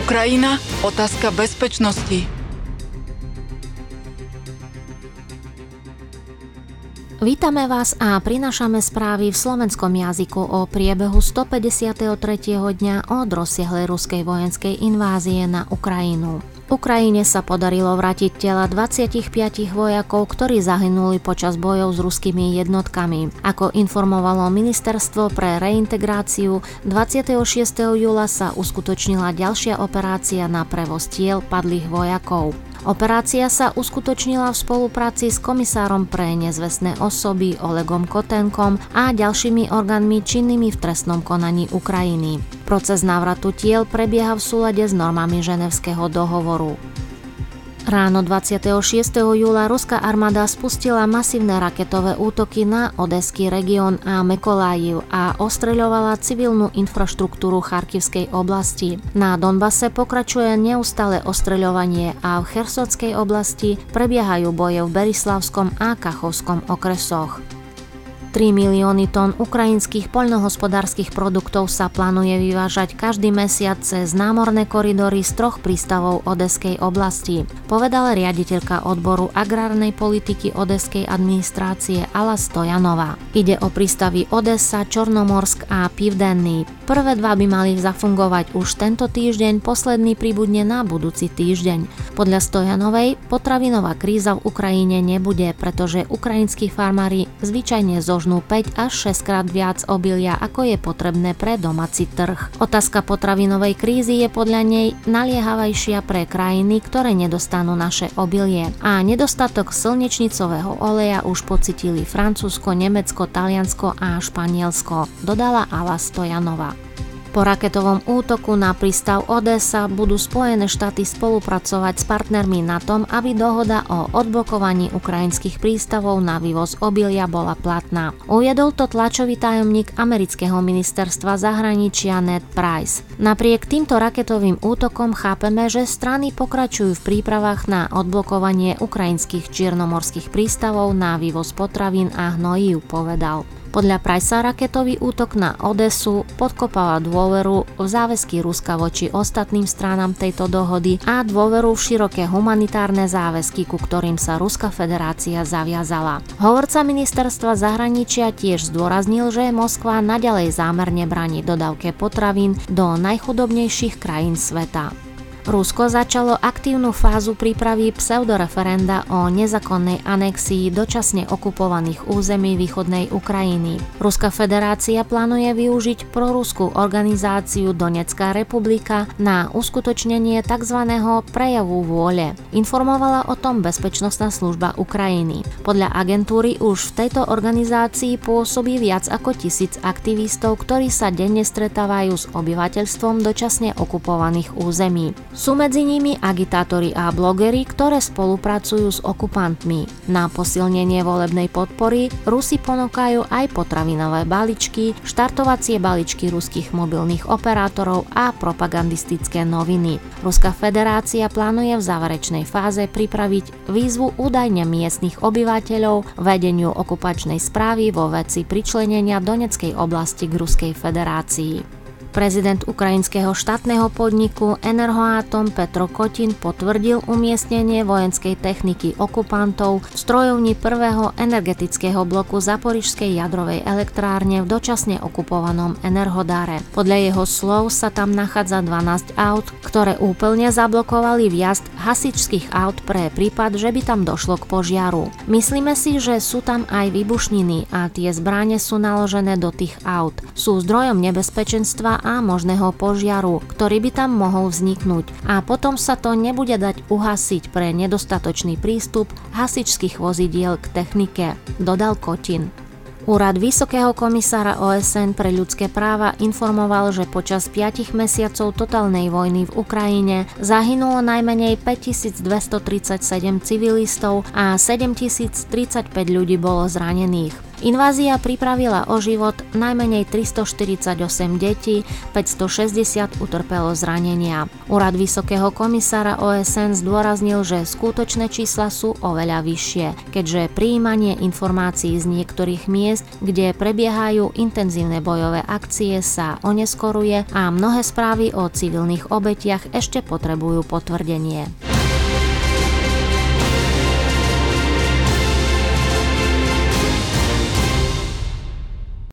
Ukrajina, otázka bezpečnosti. Vítame vás a prinášame správy v slovenskom jazyku o priebehu 153. dňa od rozsiahlej ruskej vojenskej invázie na Ukrajinu. Ukrajine sa podarilo vrátiť tela 25 vojakov, ktorí zahynuli počas bojov s ruskými jednotkami. Ako informovalo Ministerstvo pre reintegráciu, 26. júla sa uskutočnila ďalšia operácia na prevoz tiel padlých vojakov. Operácia sa uskutočnila v spolupráci s komisárom pre nezvestné osoby Olegom Kotenkom a ďalšími orgánmi činnými v trestnom konaní Ukrajiny. Proces návratu tiel prebieha v súlade s normami Ženevského dohovoru. Ráno 26. júla ruská armáda spustila masívne raketové útoky na Odeský región a Mykolajiv a ostreľovala civilnú infraštruktúru Charkivskej oblasti. Na Donbase pokračuje neustále ostreľovanie a v Chersonskej oblasti prebiehajú boje v Berislavskom a Kachovskom okresoch. 3 milióny tón ukrajinských poľnohospodárskych produktov sa plánuje vyvážať každý mesiac cez námorné koridory z 3 prístavov Odeskej oblasti, povedala riaditeľka odboru agrárnej politiky Odeskej administrácie Alla Stojanová. Ide o prístavy Odesa, Čornomorsk a Pivdenný. Prvé 2 by mali zafungovať už tento týždeň, posledný pribudne na budúci týždeň. Podľa Stojanovej potravinová kríza v Ukrajine nebude, pretože ukrajinskí farmári zvyčajne zožnú 5 až 6 krát viac obilia, ako je potrebné pre domáci trh. Otázka potravinovej krízy je podľa nej naliehavejšia pre krajiny, ktoré nedostanú naše obilie. A nedostatok slnečnicového oleja už pocitili Francúzsko, Nemecko, Taliansko a Španielsko, dodala Alla Stojanová. Po raketovom útoku na prístav Odesa budú Spojené štáty spolupracovať s partnermi na tom, aby dohoda o odblokovaní ukrajinských prístavov na vývoz obilia bola platná. Uviedol to tlačový tajomník amerického ministerstva zahraničia Ned Price. Napriek týmto raketovým útokom chápeme, že strany pokračujú v prípravách na odblokovanie ukrajinských čiernomorských prístavov na vývoz potravín a hnojív, povedal. Podľa Pricea raketový útok na Odesu podkopáva dôveru v záväzky Ruska voči ostatným stranám tejto dohody a dôveru v široké humanitárne záväzky, ku ktorým sa Ruská federácia zaviazala. Hovorca ministerstva zahraničia tiež zdôraznil, že Moskva naďalej zámerne bráni dodávke potravín do najchudobnejších krajín sveta. Rusko začalo aktívnu fázu prípravy pseudoreferenda o nezákonnej anexii dočasne okupovaných území východnej Ukrajiny. Ruská federácia plánuje využiť proruskú organizáciu Donetská republika na uskutočnenie tzv. Prejavu vôle. Informovala o tom Bezpečnostná služba Ukrajiny. Podľa agentúry už v tejto organizácii pôsobí viac ako 1000 aktivistov, ktorí sa denne stretávajú s obyvateľstvom dočasne okupovaných území. Sú medzi nimi agitátori a blogeri, ktoré spolupracujú s okupantmi. Na posilnenie volebnej podpory Rusi ponúkajú aj potravinové balíčky, štartovacie balíčky ruských mobilných operátorov a propagandistické noviny. Ruská federácia plánuje v záverečnej fáze pripraviť výzvu údajne miestnych obyvateľov vedeniu okupačnej správy vo veci pričlenenia Donetskej oblasti k Ruskej federácii. Prezident ukrajinského štátneho podniku Enerhoatom Petro Kotin potvrdil umiestnenie vojenskej techniky okupantov v strojovni prvého energetického bloku Zaporižskej jadrovej elektrárne v dočasne okupovanom Enerhodare. Podľa jeho slov sa tam nachádza 12 aut, ktoré úplne zablokovali vjazd hasičských aut pre prípad, že by tam došlo k požiaru. Myslíme si, že sú tam aj výbušniny a tie zbrane sú naložené do tých aut. Sú zdrojom nebezpečenstva a možného požiaru, ktorý by tam mohol vzniknúť a potom sa to nebude dať uhasiť pre nedostatočný prístup hasičských vozidiel k technike, dodal Kotin. Úrad Vysokého komisára OSN pre ľudské práva informoval, že počas 5 mesiacov totálnej vojny v Ukrajine zahynulo najmenej 5237 civilistov a 7035 ľudí bolo zranených. Invázia pripravila o život najmenej 348 detí, 560 utrpelo zranenia. Úrad Vysokého komisára OSN zdôraznil, že skutočné čísla sú oveľa vyššie, keďže prijímanie informácií z niektorých miest, kde prebiehajú intenzívne bojové akcie, sa oneskoruje a mnohé správy o civilných obetiach ešte potrebujú potvrdenie.